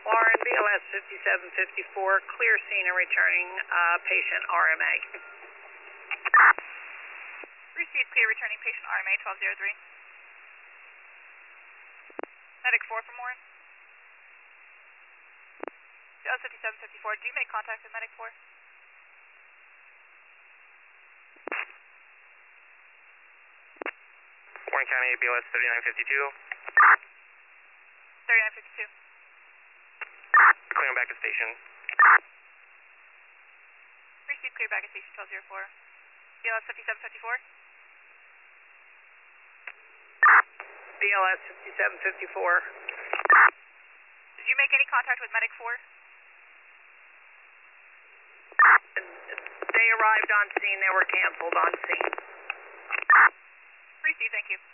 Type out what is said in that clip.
Lauren, BLS 5754, clear scene and returning patient RMA. Received clear returning patient RMA 1203. Medic 4 for Warren. BLS 5754, do you make contact with Medic 4? Warren County, BLS 3952. 3952. Clearing back to station. Received clear back at station 1204. BLS 5754. BLS 5754. Did you make any contact with Medic 4? They arrived on scene, they were canceled on scene. Received, thank you.